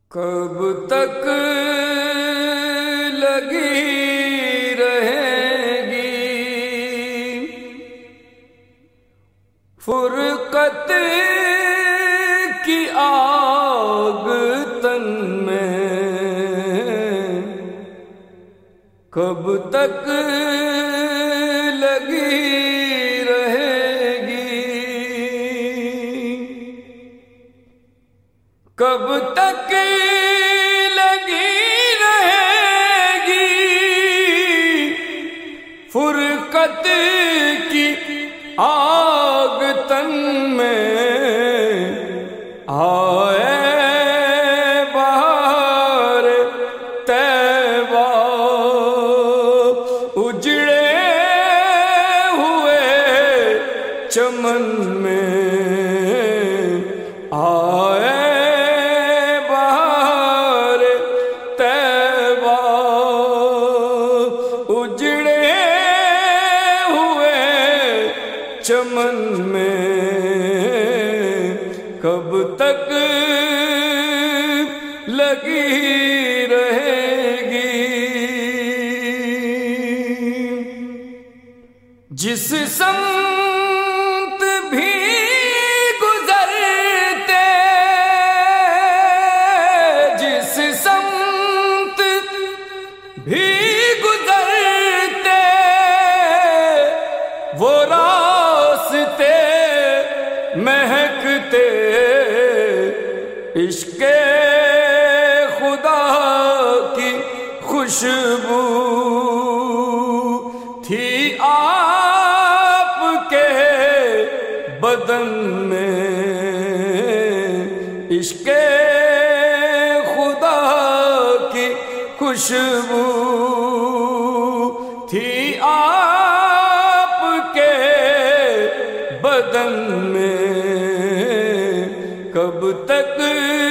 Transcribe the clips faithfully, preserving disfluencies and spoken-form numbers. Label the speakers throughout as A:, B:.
A: کب تک لگی رہے گی فرقت کی آگ تن میں، کب تک لگی رہے گی، کب تک لگی رہے گی فرقت کی آگ تن میں، آئے بہار طیبہ اجڑے ہوئے چمن میں، آئے بہار طیبہ اجڑے ہوئے چمن میں، کب تک لگی رہے گی۔ جس سمت بھی گزرتے، جس سمت بھی گزرتے وہ راستے مہکتے، عشق خدا کی خوشبو تھی آپ کے بدن میں، عشق خدا کی خوشبو تھی آپ کے بدن میں، کب تک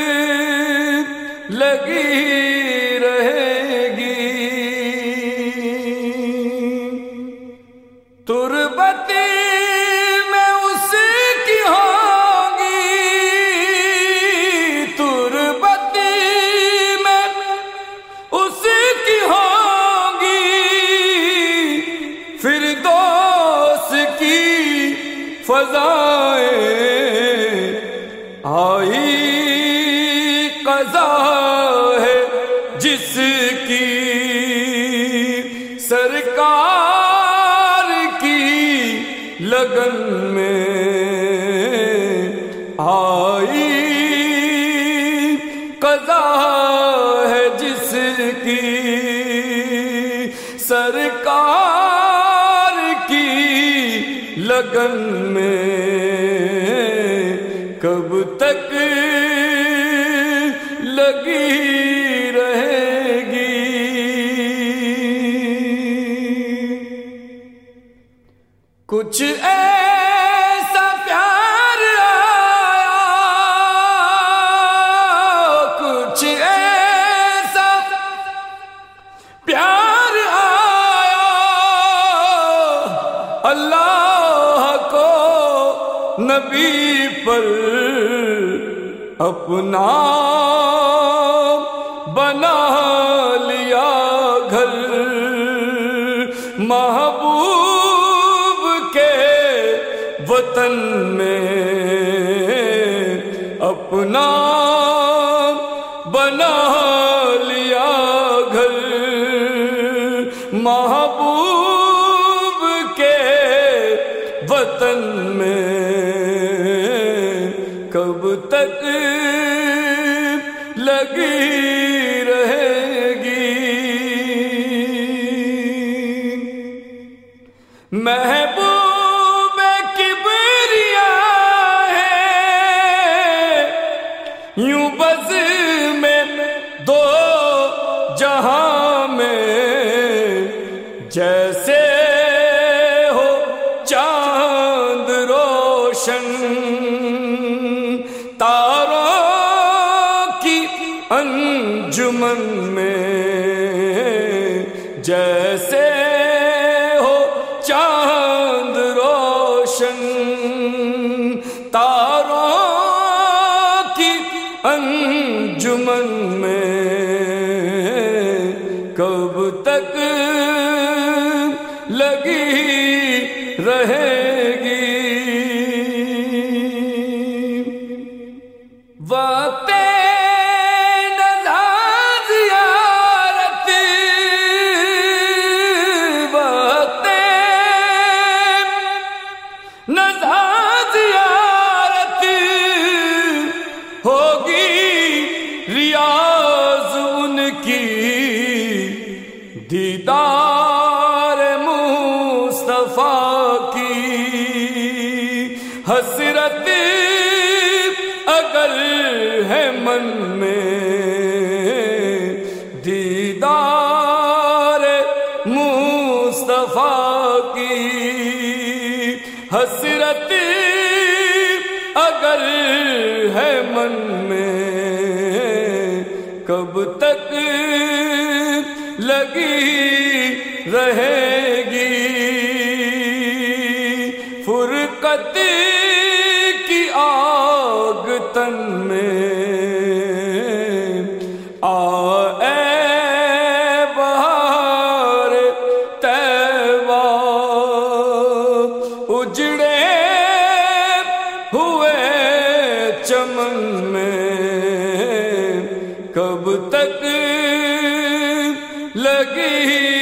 A: لگی رہے گی۔ تربت میں اس کی ہوگی، تربت میں اس کی ہوگی، فردوس کی فضائیں آئی قضا ہے جس کی، سرکار کی لگن میں آئی قضا ہے جس کی، سرکار کی لگن میں، کب تک لگی رہے گی۔ کچھ ایسا پیار آیا، کچھ ایسا پیار آیا، اللہ کو نبی پر اپنا بنا لیا گھر، محبوب کے وطن میں اپنا بنا لیا گھر، محبوب کے وطن میں، کب تک لگی رہے گی۔ محبوب کبریا ہے یوں بز میں دو جہاں میں، جیسے ہو چاند روشن تاروں کی انجمن میں، جیسے ہو چاند روشن تاروں کی انجمن میں کب تک لگی رہے گی؟ وقت نظر زیارت، وقت نظر زیارت ہوگی ریاض ان کی، دیدار مصطفیٰ کی حسرت اگر ہے من میں، دیدار مصطفیٰ کی حسرت اگر ہے من میں، کب تک لگی رہے گی؟ فرقت کی آگ تن میں آ اے بہار طیبہ، اجڑے ہوئے چمن میں کب تک لگی